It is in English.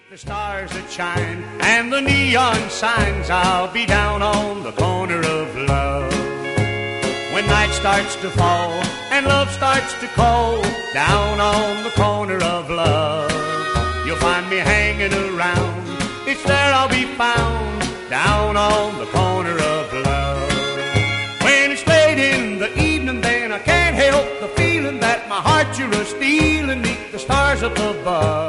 The stars that shine and the neon signs, I'll be down on the corner of love. When night starts to fall and love starts to call, down on the corner of love, you'll find me hanging around. It's there I'll be found, down on the corner of love. When it's late in the evening, then I can't help the feeling that my heart you're a stealing 'neath the stars up above.